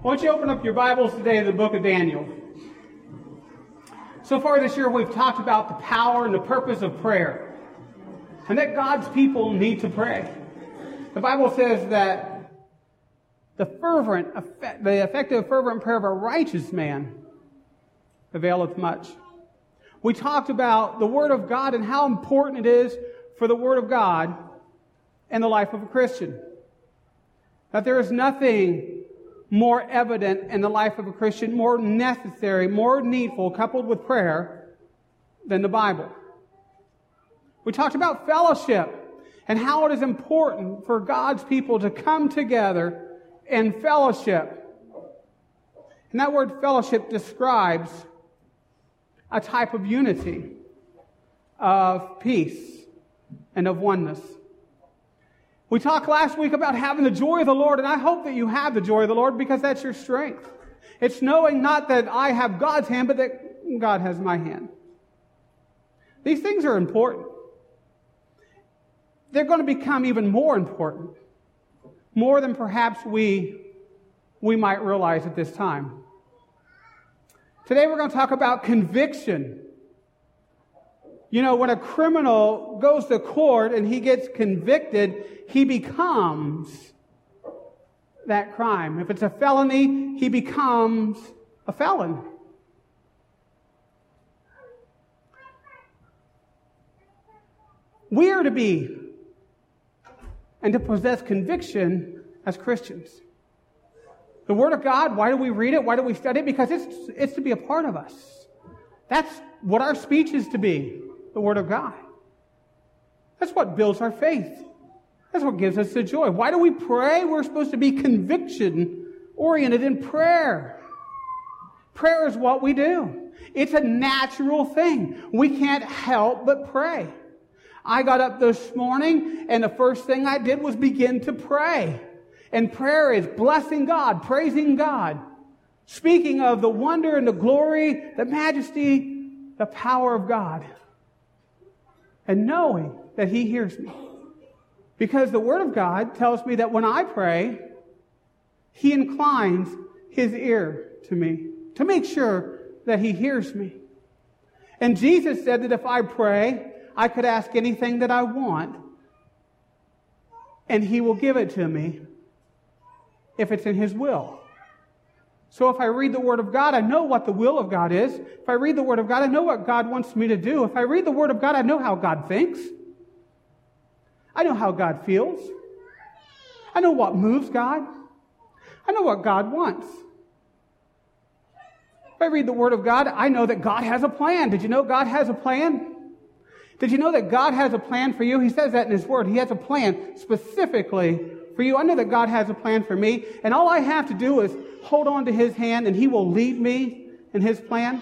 Why don't you open up your Bibles today to the book of Daniel. So far this year, we've talked about the power and the purpose of prayer, and that God's people need to pray. The Bible says that the effective, fervent prayer of a righteous man availeth much. We talked about the Word of God and how important it is for the Word of God in the life of a Christian. That there is nothing more evident in the life of a Christian, more necessary, more needful, coupled with prayer, than the Bible. We talked about fellowship and how it is important for God's people to come together in fellowship. And that word fellowship describes a type of unity, of peace, and of oneness. We talked last week about having the joy of the Lord, and I hope that you have the joy of the Lord because that's your strength. It's knowing not that I have God's hand, but that God has my hand. These things are important. They're going to become even more important, more than perhaps we might realize at this time. Today we're going to talk about conviction. You know, when a criminal goes to court and he gets convicted, he becomes that crime. If it's a felony, he becomes a felon. We are to be and to possess conviction as Christians. The Word of God, why do we read it? Why do we study it? Because it's to be a part of us. That's what our speech is to be. The Word of God. That's what builds our faith. That's what gives us the joy. Why do we pray? We're supposed to be conviction-oriented in prayer. Prayer is what we do. It's a natural thing. We can't help but pray. I got up this morning, and the first thing I did was begin to pray. And prayer is blessing God, praising God, speaking of the wonder and the glory, the majesty, the power of God. And knowing that He hears me. Because the Word of God tells me that when I pray, He inclines His ear to me to make sure that He hears me. And Jesus said that if I pray, I could ask anything that I want, and He will give it to me if it's in His will. So if I read the Word of God, I know what the will of God is. If I read the Word of God, I know what God wants me to do. If I read the Word of God, I know how God thinks. I know how God feels. I know what moves God. I know what God wants. If I read the Word of God, I know that God has a plan. Did you know God has a plan? Did you know that God has a plan for you? He says that in His Word. He has a plan specifically for you. I know that God has a plan for me, and all I have to do is hold on to His hand, and He will lead me in His plan.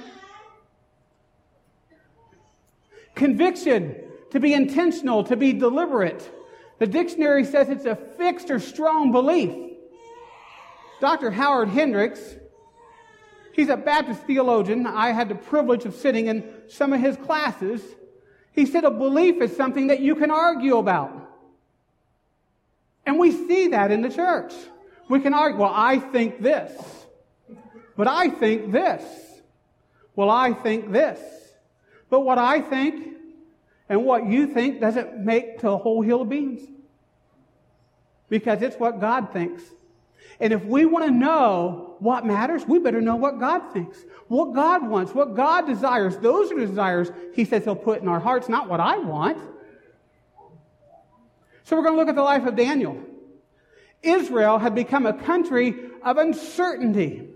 Conviction, to be intentional, to be deliberate. The dictionary says it's a fixed or strong belief. Dr. Howard Hendricks, he's a Baptist theologian. I had the privilege of sitting in some of his classes. He said a belief is something that you can argue about. And we see that in the church. We can argue, well, I think this. But I think this. Well, I think this. But what I think and what you think doesn't make to a whole hill of beans. Because it's what God thinks. And if we want to know what matters, we better know what God thinks. What God wants, what God desires. Those are the desires He says He'll put in our hearts, not what I want. So we're going to look at the life of Daniel. Israel had become a country of uncertainty.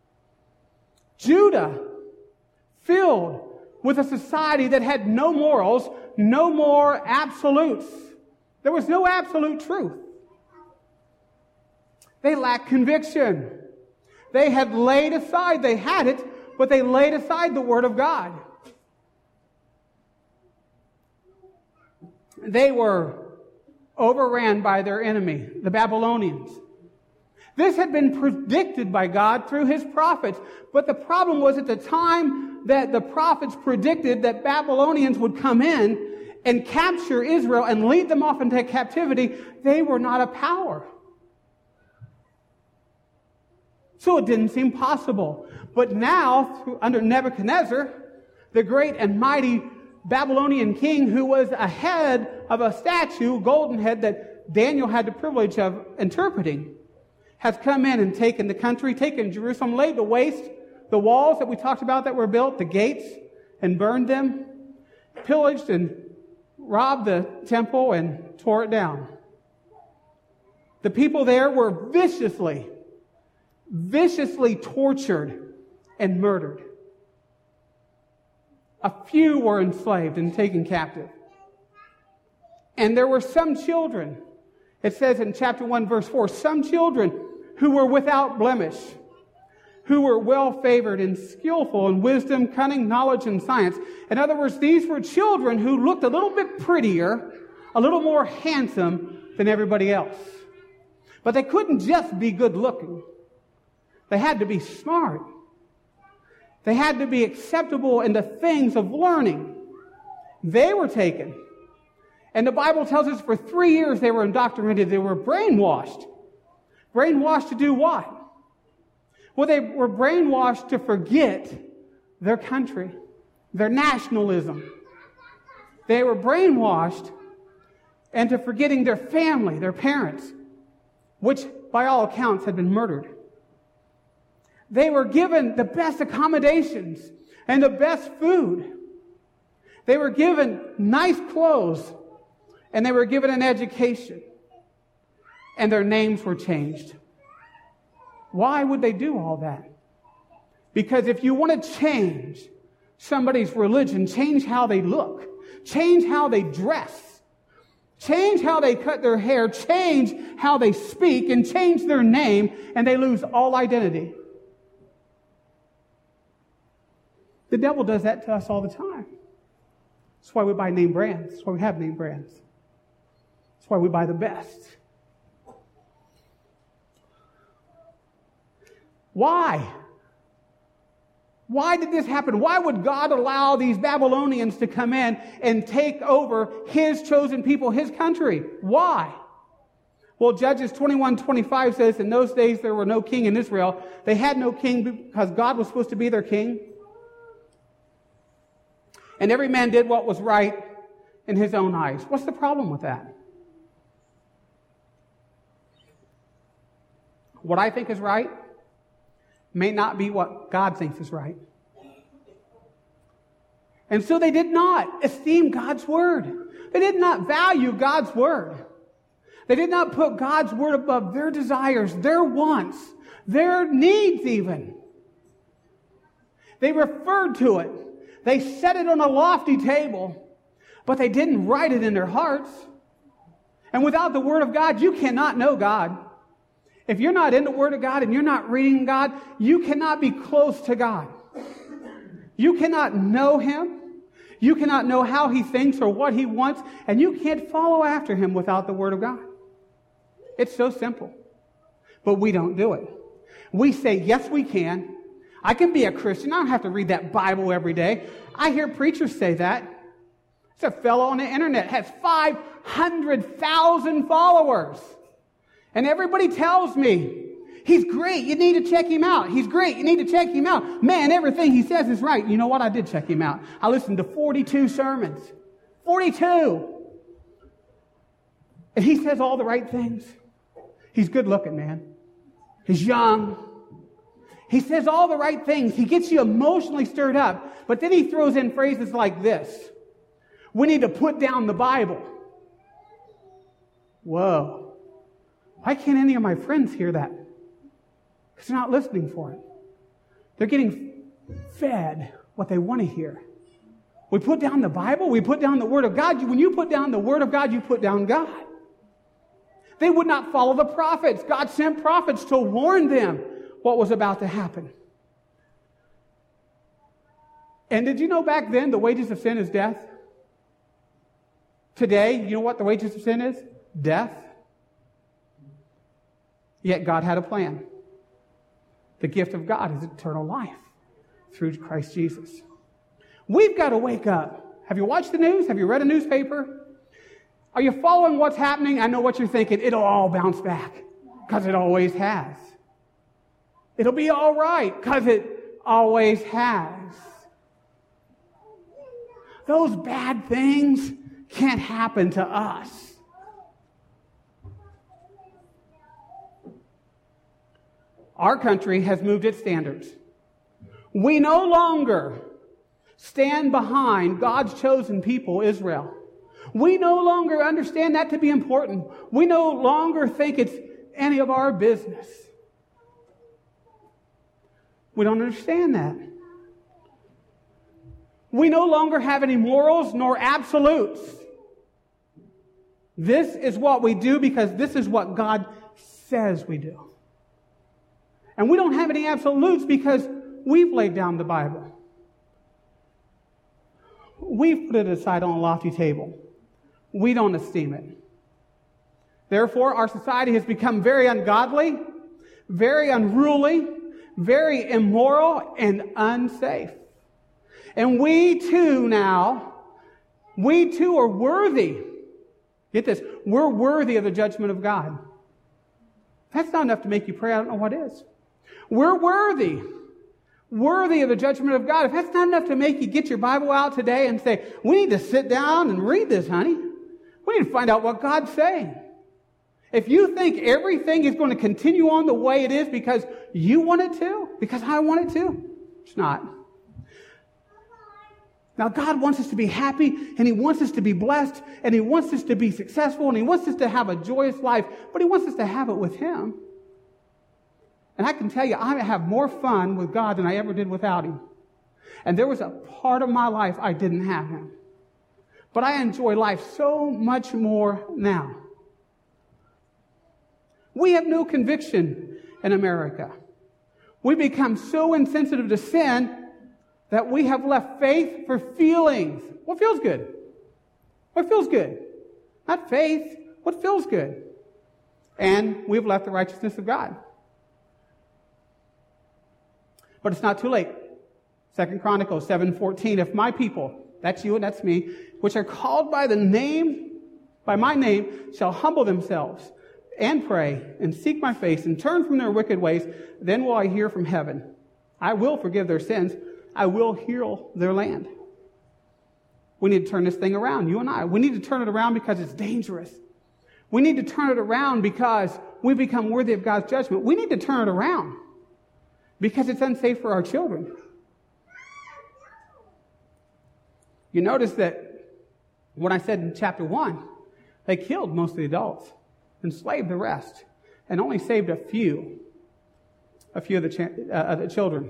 Judah, filled with a society that had no morals, no more absolutes. There was no absolute truth. They lacked conviction. They had laid aside, they had it, but they laid aside the Word of God. They were overran by their enemy, the Babylonians. This had been predicted by God through His prophets. But the problem was at the time that the prophets predicted that Babylonians would come in and capture Israel and lead them off into captivity, they were not a power. So it didn't seem possible. But now, under Nebuchadnezzar, the great and mighty Babylonian king who was a head of a statue, golden head, that Daniel had the privilege of interpreting, has come in and taken the country, taken Jerusalem, laid to waste the walls that we talked about that were built, the gates, and burned them, pillaged and robbed the temple and tore it down. The people there were viciously tortured and murdered. A few were enslaved and taken captive. And there were some children, it says in chapter 1, verse 4, some children who were without blemish, who were well-favored and skillful in wisdom, cunning, knowledge, and science. In other words, these were children who looked a little bit prettier, a little more handsome than everybody else. But they couldn't just be good-looking. They had to be smart. They had to be acceptable in the things of learning. They were taken. And the Bible tells us for 3 years they were indoctrinated. They were brainwashed. Brainwashed to do what? Well, they were brainwashed to forget their country, their nationalism. They were brainwashed into forgetting their family, their parents, which by all accounts had been murdered. They were given the best accommodations and the best food. They were given nice clothes, and they were given an education. And their names were changed. Why would they do all that? Because if you want to change somebody's religion, change how they look, change how they dress, change how they cut their hair, change how they speak, and change their name, and they lose all identity. The devil does that to us all the time. That's why we buy name brands. That's why we have name brands. That's why we buy the best. Why? Why did this happen? Why would God allow these Babylonians to come in and take over His chosen people, His country? Why? Well, Judges 21:25 says, in those days there were no king in Israel. They had no king because God was supposed to be their king. And every man did what was right in his own eyes. What's the problem with that? What I think is right may not be what God thinks is right. And so they did not esteem God's word. They did not value God's word. They did not put God's word above their desires, their wants, their needs even. They referred to it. They set it on a lofty table, but they didn't write it in their hearts. And without the word of God, you cannot know God. If you're not in the word of God and you're not reading God, you cannot be close to God. You cannot know Him. You cannot know how He thinks or what He wants, and you can't follow after Him without the word of God. It's so simple. But we don't do it. We say, yes, we can. I can be a Christian. I don't have to read that Bible every day. I hear preachers say that. There's a fellow on the internet has 500,000 followers. And everybody tells me, he's great, you need to check him out. He's great, you need to check him out. Man, everything he says is right. You know what? I did check him out. I listened to 42 sermons. 42! And he says all the right things. He's good looking, man. He's young. He says all the right things. He gets you emotionally stirred up. But then he throws in phrases like this. We need to put down the Bible. Whoa. Why can't any of my friends hear that? Because they're not listening for it. They're getting fed what they want to hear. We put down the Bible. We put down the Word of God. When you put down the Word of God, you put down God. They would not follow the prophets. God sent prophets to warn them what was about to happen. And did you know back then the wages of sin is death? Today, you know what the wages of sin is? Death. Yet God had a plan. The gift of God is eternal life through Christ Jesus. We've got to wake up. Have you watched the news? Have you read a newspaper? Are you following what's happening? I know what you're thinking. It'll all bounce back because it always has. It'll be all right, because it always has. Those bad things can't happen to us. Our country has moved its standards. We no longer stand behind God's chosen people, Israel. We no longer understand that to be important. We no longer think it's any of our business. We don't understand that. We no longer have any morals nor absolutes. This is what we do because this is what God says we do. And we don't have any absolutes because we've laid down the Bible. We've put it aside on a lofty table. We don't esteem it. Therefore, our society has become very ungodly, very unruly, very immoral, and unsafe. And we too are worthy. Get this, we're worthy of the judgment of God. That's not enough to make you pray. I don't know what is. We're worthy of the judgment of God. If that's not enough to make you get your Bible out today and say, we need to sit down and read this, honey. We need to find out what God's saying. If you think everything is going to continue on the way it is because you want it to, because I want it to, it's not. Now, God wants us to be happy, and He wants us to be blessed, and He wants us to be successful, and He wants us to have a joyous life, but He wants us to have it with Him. And I can tell you, I have more fun with God than I ever did without Him. And there was a part of my life I didn't have Him. But I enjoy life so much more now. We have no conviction in America. We become so insensitive to sin that we have left faith for feelings. What feels good? What feels good? Not faith. What feels good? And we've left the righteousness of God. But it's not too late. 2 Chronicles 7:14. If my people, that's you and that's me, which are called by my name, shall humble themselves and pray and seek my face and turn from their wicked ways, then will I hear from heaven. I will forgive their sins. I will heal their land. We need to turn this thing around, you and I. We need to turn it around because it's dangerous. We need to turn it around because we become worthy of God's judgment. We need to turn it around because it's unsafe for our children. You notice that when I said in chapter 1, they killed most of the adults, enslaved the rest, and only saved a few of the children.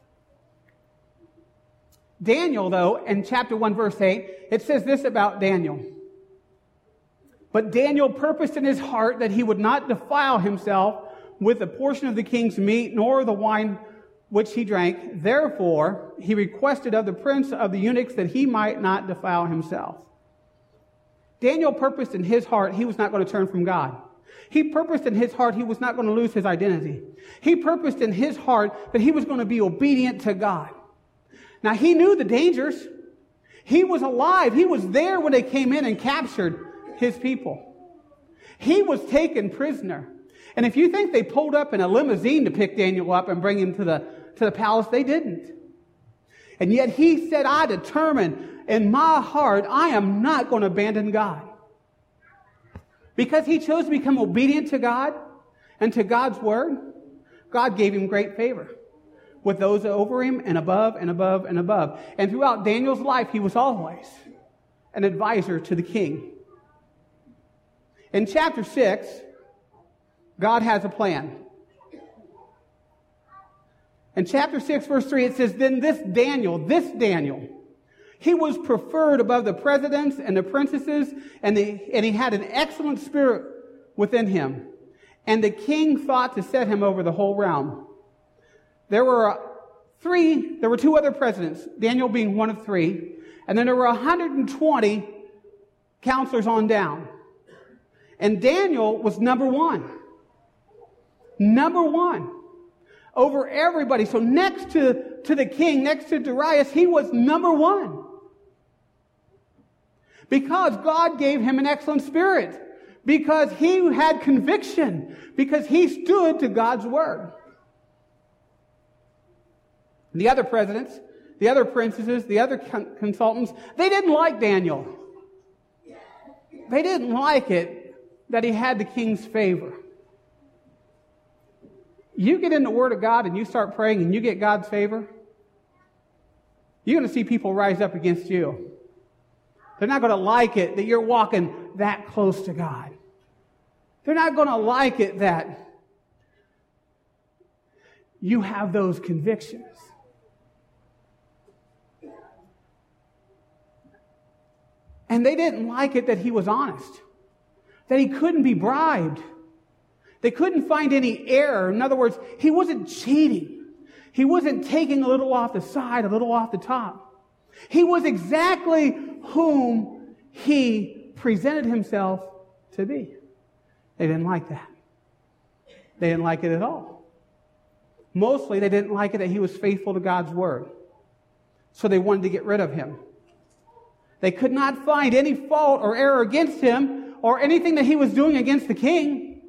Daniel, though, in chapter 1, verse 8, it says this about Daniel. But Daniel purposed in his heart that he would not defile himself with a portion of the king's meat, nor the wine which he drank. Therefore, he requested of the prince of the eunuchs that he might not defile himself. Daniel purposed in his heart he was not going to turn from God. He purposed in his heart he was not going to lose his identity. He purposed in his heart that he was going to be obedient to God. Now, he knew the dangers. He was alive. He was there when they came in and captured his people. He was taken prisoner. And if you think they pulled up in a limousine to pick Daniel up and bring him to the palace, they didn't. And yet he said, I determined in my heart, I am not going to abandon God. Because he chose to become obedient to God and to God's word, God gave him great favor with those over him and above and above and above. And throughout Daniel's life, he was always an advisor to the king. In chapter 6, God has a plan. In chapter 6, verse 3, it says, Then this Daniel, he was preferred above the presidents and the princesses, and he had an excellent spirit within him. And the king thought to set him over the whole realm. There were two other presidents, Daniel being one of three, and then there were 120 counselors on down. And Daniel was number one. Number one. Over everybody. So next to the king, next to Darius, he was number one. Because God gave him an excellent spirit. Because he had conviction. Because he stood to God's word. The other presidents, the other princesses, the other consultants, they didn't like Daniel. They didn't like it that he had the king's favor. You get in the Word of God and you start praying and you get God's favor, you're going to see people rise up against you. They're not going to like it that you're walking that close to God. They're not going to like it that you have those convictions. And they didn't like it that he was honest, that he couldn't be bribed. They couldn't find any error. In other words, he wasn't cheating. He wasn't taking a little off the side, a little off the top. He was exactly whom he presented himself to be. They didn't like that. They didn't like it at all. Mostly they didn't like it that he was faithful to God's word. So they wanted to get rid of him. They could not find any fault or error against him or anything that he was doing against the king.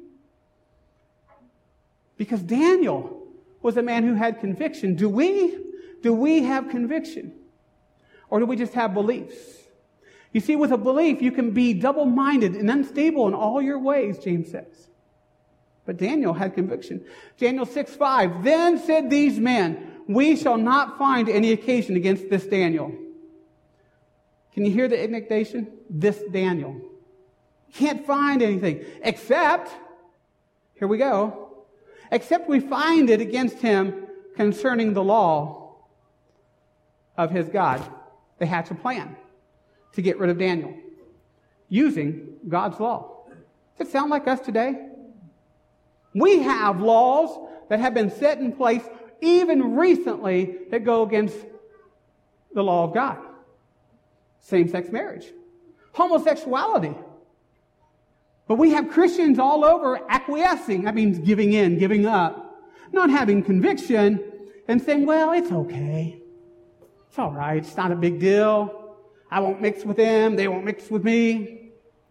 Because Daniel was a man who had conviction. Do we have conviction? Or do we just have beliefs? You see, with a belief, you can be double-minded and unstable in all your ways, James says. But Daniel had conviction. Daniel 6:5, then said these men, we shall not find any occasion against this Daniel. Can you hear the indignation? This Daniel. Can't find anything. Except, here we go, except we find it against him concerning the law of his God. They hatch a plan to get rid of Daniel using God's law. Does it sound like us today? We have laws that have been set in place even recently that go against the law of God. Same-sex marriage, homosexuality. But we have Christians all over acquiescing. That means giving in, giving up, not having conviction, and saying, well, it's okay. It's all right. It's not a big deal. I won't mix with them. They won't mix with me.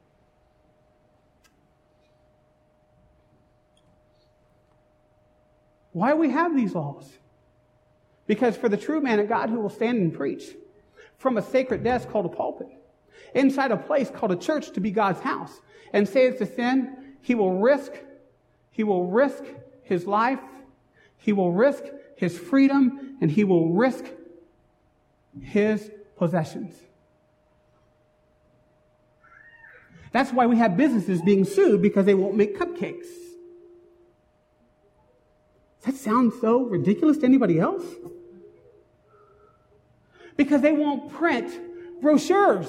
Why do we have these laws? Because for the true man of God who will stand and preach from a sacred desk called a pulpit, inside a place called a church to be God's house, and say it's a sin, he will risk his life, he will risk his freedom, and he will risk his possessions. That's why we have businesses being sued, because they won't make cupcakes. Does that sound so ridiculous to anybody else? Because they won't print brochures.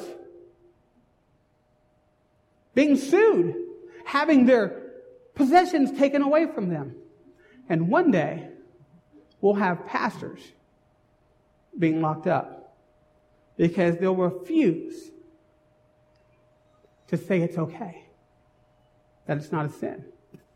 Being sued. Having their possessions taken away from them. And one day, we'll have pastors being locked up. Because they'll refuse to say it's okay. That it's not a sin.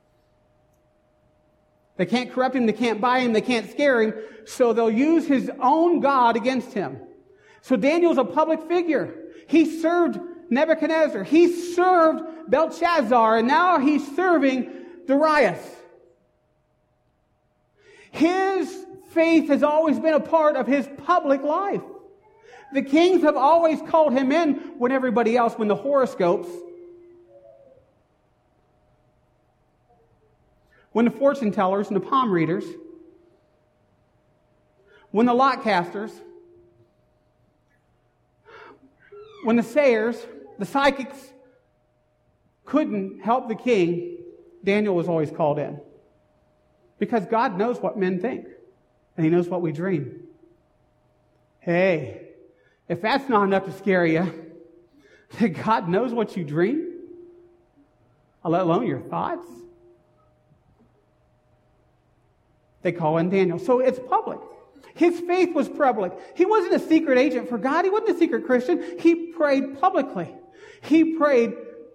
They can't corrupt him, they can't buy him, they can't scare him, so they'll use his own God against him. So Daniel's a public figure. He served Nebuchadnezzar. He served Belshazzar, and now he's serving Darius. His faith has always been a part of his public life. The kings have always called him in when everybody else, when the horoscopes, when the fortune tellers and the palm readers, when the lot casters, when the sayers, the psychics couldn't help the king, Daniel was always called in. Because God knows what men think. And he knows what we dream. Hey, if that's not enough to scare you, that God knows what you dream, let alone your thoughts. They call in Daniel. So it's public. His faith was public. He wasn't a secret agent for God. He wasn't a secret Christian. He prayed publicly. He prayed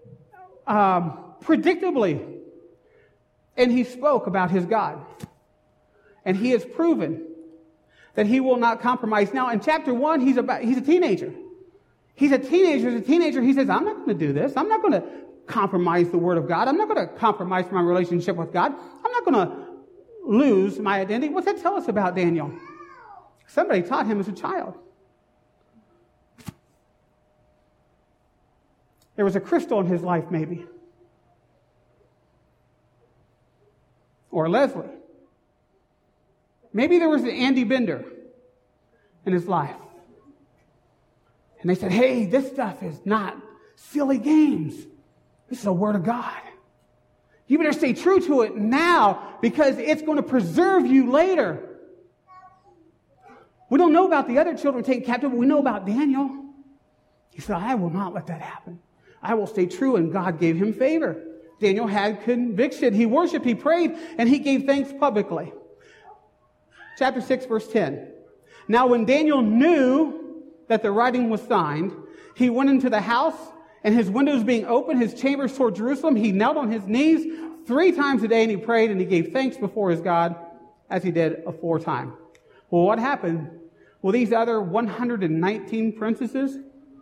predictably. And he spoke about his God. And he has proven that he will not compromise. Now, in chapter 1, he's a teenager. He's a teenager. As a teenager, he says, I'm not going to do this. I'm not going to compromise the Word of God. I'm not going to compromise my relationship with God. I'm not going to lose my identity. What's that tell us about Daniel? Somebody taught him as a child. There was a crystal in his life, maybe. Or Leslie. Maybe there was an Andy Bender in his life. And they said, hey, this stuff is not silly games. This is the Word of God. You better stay true to it now because it's going to preserve you later. We don't know about the other children taken captive, but we know about Daniel. He said, I will not let that happen. I will stay true, and God gave him favor. Daniel had conviction. He worshiped, he prayed, and he gave thanks publicly. Chapter 6, verse 10. Now when Daniel knew that the writing was signed, he went into the house, and his windows being open, his chambers toward Jerusalem, he knelt on his knees 3 times a day, and he prayed, and he gave thanks before his God, as he did aforetime. Well, what happened? Well, these other 119 princesses,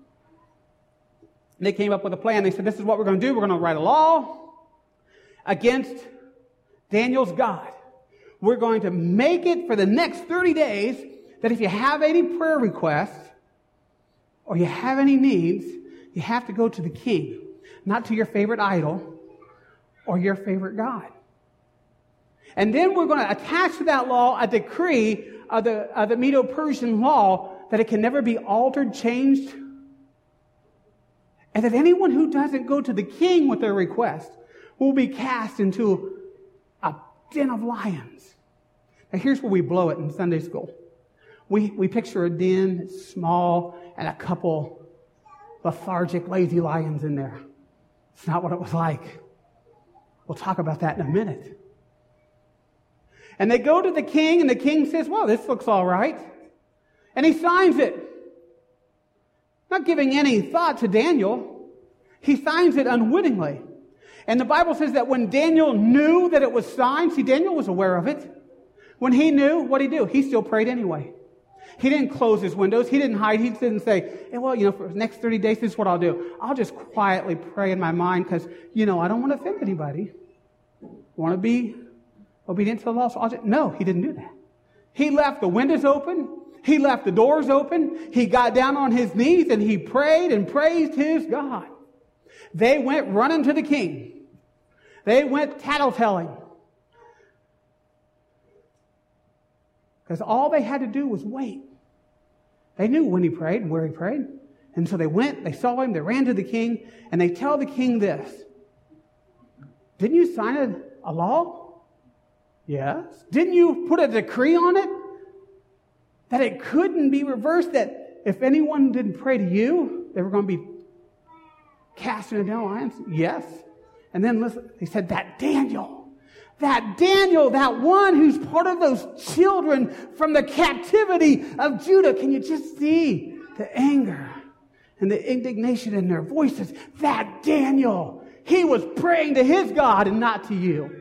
they came up with a plan. They said, this is what we're going to do. We're going to write a law against Daniel's God. We're going to make it for the next 30 days that if you have any prayer requests or you have any needs, you have to go to the king, not to your favorite idol or your favorite God. And then we're going to attach to that law a decree of the Medo-Persian law that it can never be altered, changed, and that anyone who doesn't go to the king with their request will be cast into a den of lions. Now here's where we blow it in Sunday school. We picture a den, it's small, and a couple lethargic, lazy lions in there. It's not what it was like. We'll talk about that in a minute. And they go to the king, and the king says, well, this looks all right. And he signs it. Not giving any thought to Daniel. He signs it unwittingly. And the Bible says that when Daniel knew that it was signed, see, Daniel was aware of it. When he knew, what did he do? He still prayed anyway. He didn't close his windows. He didn't hide. He didn't say, hey, well, for the next 30 days, this is what I'll do. I'll just quietly pray in my mind because, I don't want to offend anybody. I want to be obedient to the law. So no, he didn't do that. He left the windows open. He left the doors open. He got down on his knees and he prayed and praised his God. They went running to the king. They went tattletelling. Because all they had to do was wait. They knew when he prayed and where he prayed. And so they went, they saw him, they ran to the king, and they tell the king this. Didn't you sign a law? Yes. Didn't you put a decree on it? That it couldn't be reversed, that if anyone didn't pray to you, they were going to be cast in a den of lions? Yes. And then listen, they said, that Daniel, that one who's part of those children from the captivity of Judah. Can you just see the anger and the indignation in their voices? That Daniel, he was praying to his God and not to you.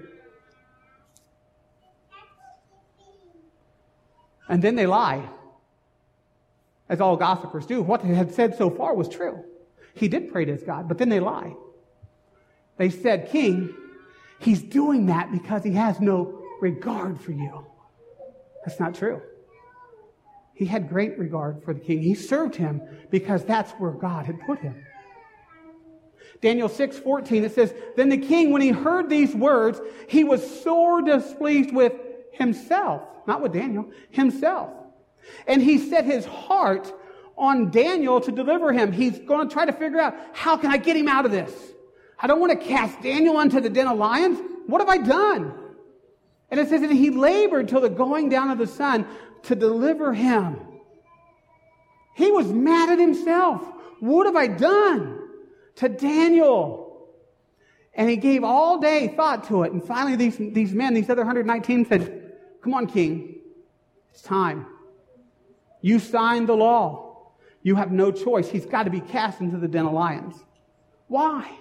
And then they lie, as all gossipers do. What they had said so far was true. He did pray to his God, but then they lie. They said, King, he's doing that because he has no regard for you. That's not true. He had great regard for the king. He served him because that's where God had put him. Daniel 6:14, it says, then the king, when he heard these words, he was sore displeased with himself. Not with Daniel, himself. And he set his heart on Daniel to deliver him. He's going to try to figure out, how can I get him out of this? I don't want to cast Daniel into the den of lions. What have I done? And it says that he labored till the going down of the sun to deliver him. He was mad at himself. What have I done to Daniel? And he gave all day thought to it. And finally these men, these other 119 said, come on, king. It's time. You signed the law. You have no choice. He's got to be cast into the den of lions. Why?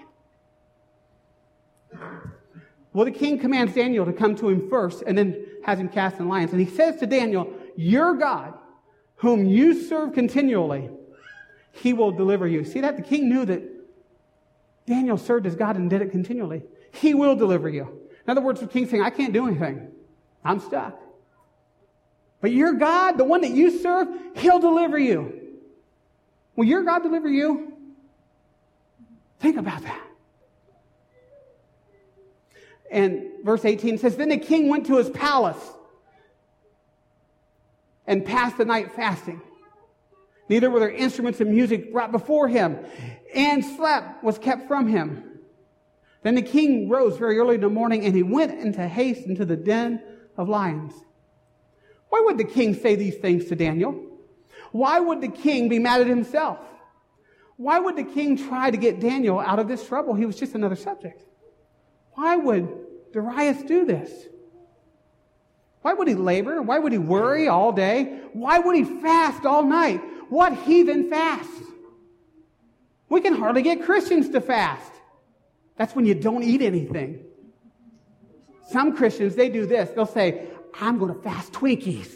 Well, the king commands Daniel to come to him first and then has him cast in lions. And he says to Daniel, your God, whom you serve continually, he will deliver you. See that? The king knew that Daniel served his God and did it continually. He will deliver you. In other words, the king's saying, I can't do anything. I'm stuck. But your God, the one that you serve, He'll deliver you. Will your God deliver you? Think about that. And verse 18 says, Then the king went to his palace and passed the night fasting. Neither were there instruments of music brought before him, and sleep was kept from him. Then the king rose very early in the morning, and he went into haste into the den of lions. Why would the king say these things to Daniel? Why would the king be mad at himself? Why would the king try to get Daniel out of this trouble? He was just another subject. Why would Darius do this? Why would he labor? Why would he worry all day? Why would he fast all night? What heathen fast? We can hardly get Christians to fast. That's when you don't eat anything. Some Christians, they do this. They'll say, I'm going to fast Twinkies.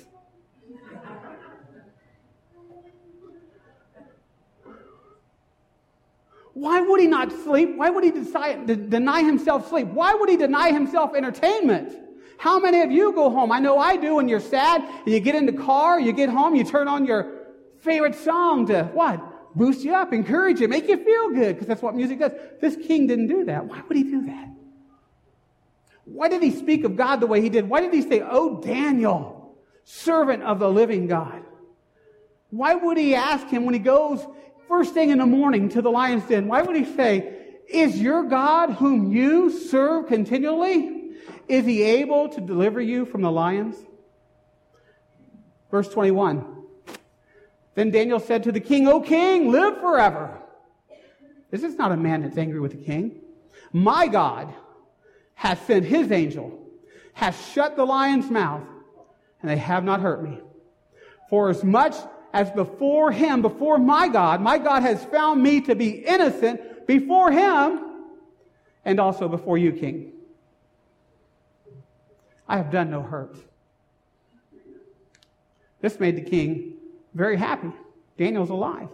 Why would he not sleep? Why would he deny himself sleep? Why would he deny himself entertainment? How many of you go home? I know I do, and you're sad, and you get in the car, you get home, you turn on your favorite song to what? Boost you up, encourage you, make you feel good, because that's what music does. This king didn't do that. Why would he do that? Why did he speak of God the way he did? Why did he say, "Oh, Daniel, servant of the living God"? Why would he ask him when he goes first thing in the morning to the lion's den? Why would he say, "Is your God whom you serve continually, is he able to deliver you from the lions?" Verse 21. Then Daniel said to the king, "O king, live forever." This is not a man that's angry with the king. "My God hath sent his angel, hath shut the lion's mouth, and they have not hurt me. For as much as before him, before my God has found me to be innocent before him, and also before you, king. I have done no hurt." This made the king very happy. Daniel's alive.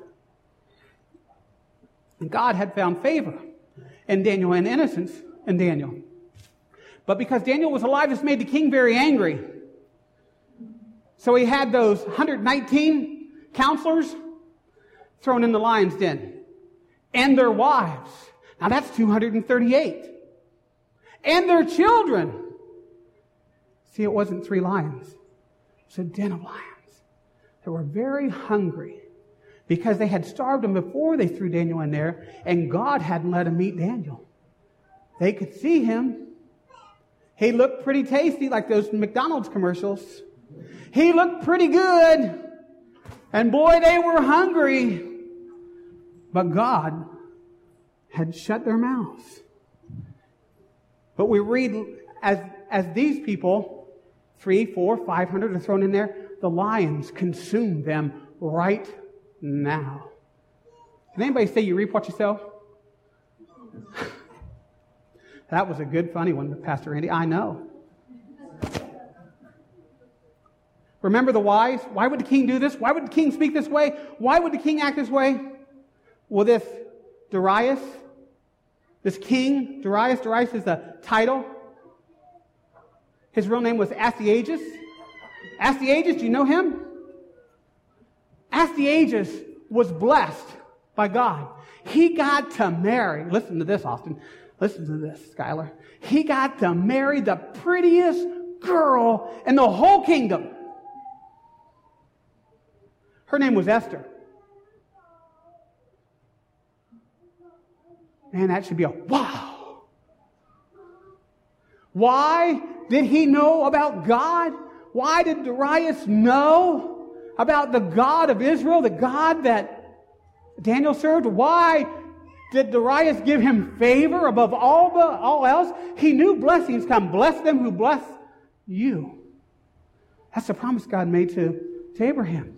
And God had found favor in Daniel and innocence in Daniel. But because Daniel was alive, this made the king very angry. So he had those 119 counselors thrown in the lion's den. And their wives. Now that's 238. And their children. See, it wasn't 3 lions. It's a den of lions. They were very hungry because they had starved them before they threw Daniel in there, and God hadn't let them meet Daniel. They could see him. He looked pretty tasty, like those McDonald's commercials. He looked pretty good. And boy, they were hungry. But God had shut their mouths. But we read, as these people, 300, 400, 500 are thrown in there, the lions consume them right now. Can anybody say you reap what you sow? That was a good, funny one, Pastor Randy. I know. Remember the whys? Why would the king do this? Why would the king speak this way? Why would the king act this way? Well, this Darius, this king, Darius is a title. His real name was Astyages. Astyages, do you know him? Astyages was blessed by God. He got to marry. Listen to this, Austin. Listen to this, Skylar. He got to marry the prettiest girl in the whole kingdom. Her name was Esther. Man, that should be a wow. Why did he know about God? Why did Darius know about the God of Israel, the God that Daniel served? Why did Darius give him favor above all else? He knew blessings come. Bless them who bless you. That's the promise God made to Abraham.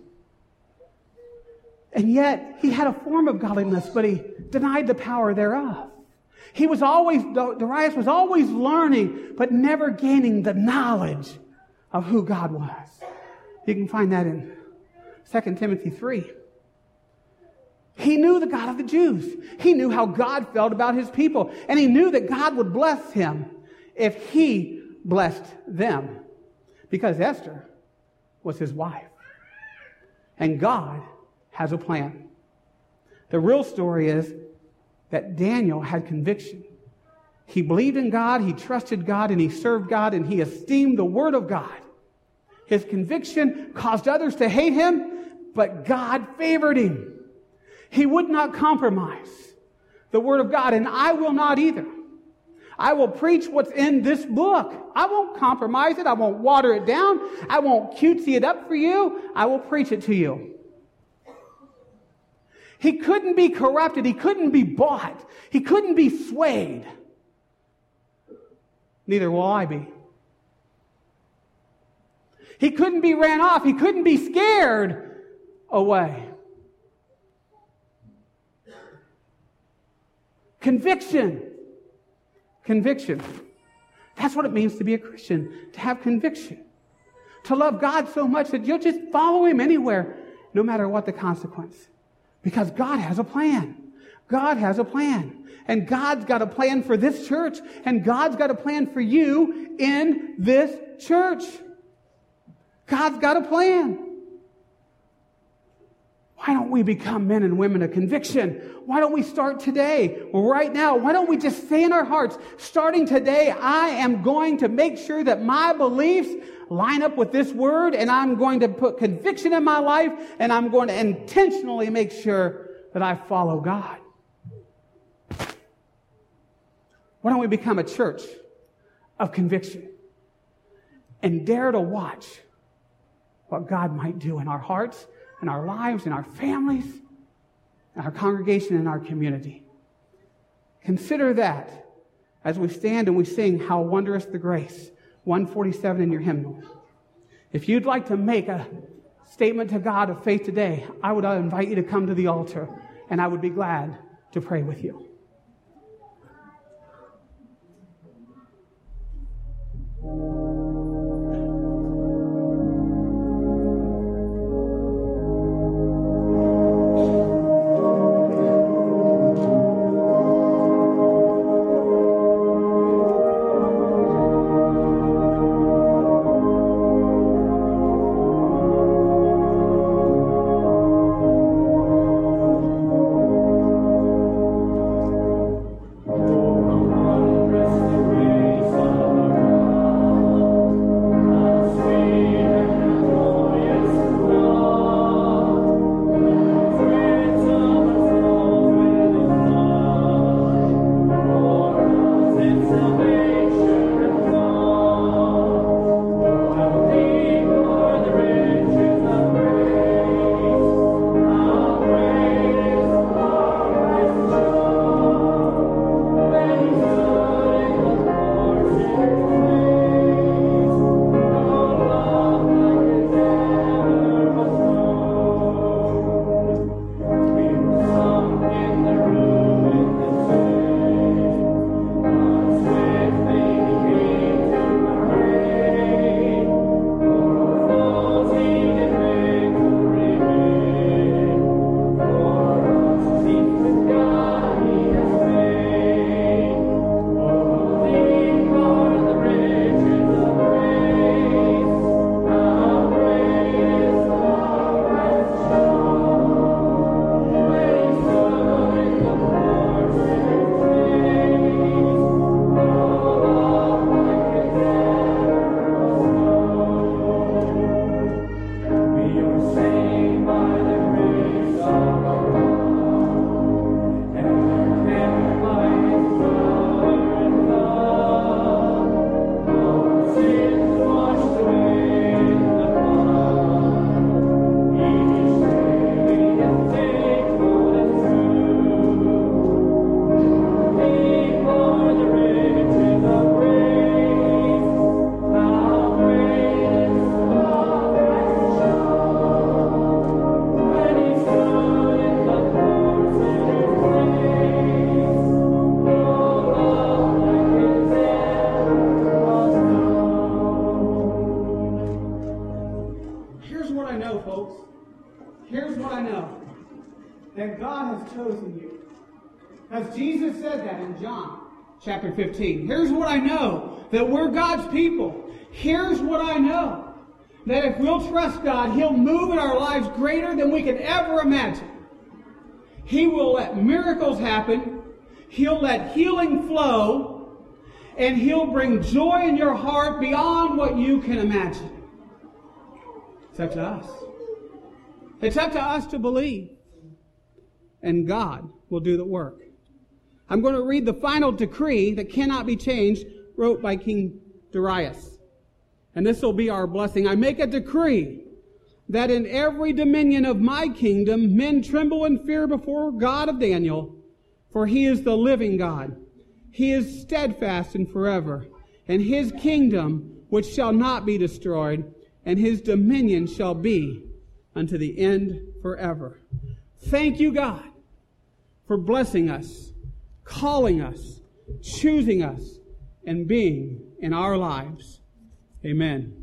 And yet, he had a form of godliness, but he denied the power thereof. Darius was always learning, but never gaining the knowledge of who God was. You can find that in 2 Timothy 3. He knew the God of the Jews. He knew how God felt about his people. And he knew that God would bless him if he blessed them. Because Esther was his wife. And God has a plan. The real story is that Daniel had conviction. He believed in God, he trusted God, and he served God, and he esteemed the Word of God. His conviction caused others to hate him, but God favored him. He would not compromise the Word of God, and I will not either. I will preach what's in this book. I won't compromise it. I won't water it down. I won't cutesy it up for you. I will preach it to you. He couldn't be corrupted. He couldn't be bought. He couldn't be swayed. Neither will I be. He couldn't be ran off. He couldn't be scared away. Conviction. Conviction. That's what it means to be a Christian, to have conviction. To love God so much that you'll just follow Him anywhere, no matter what the consequence. Because God has a plan. God has a plan. And God's got a plan for this church, and God's got a plan for you in this church. God's got a plan. Why don't we become men and women of conviction? Why don't we start today, right now? Why don't we just say in our hearts, starting today, I am going to make sure that my beliefs line up with this word, and I'm going to put conviction in my life, and I'm going to intentionally make sure that I follow God. Why don't we become a church of conviction and dare to watch what God might do in our hearts, in our lives, in our families, in our congregation, in our community. Consider that as we stand and we sing How Wondrous the Grace, 147 in your hymnal. If you'd like to make a statement to God of faith today, I would invite you to come to the altar, and I would be glad to pray with you. Chapter 15. Here's what I know, that we're God's people. Here's what I know, that if we'll trust God, He'll move in our lives greater than we can ever imagine. He will let miracles happen. He'll let healing flow. And He'll bring joy in your heart beyond what you can imagine. It's up to us. It's up to us to believe. And God will do the work. I'm going to read the final decree that cannot be changed, wrote by King Darius. And this will be our blessing. I make a decree that in every dominion of my kingdom, men tremble and fear before God of Daniel, for He is the living God. He is steadfast and forever, and His kingdom which shall not be destroyed, and His dominion shall be unto the end forever. Thank you, God, for blessing us, calling us, choosing us, and being in our lives. Amen.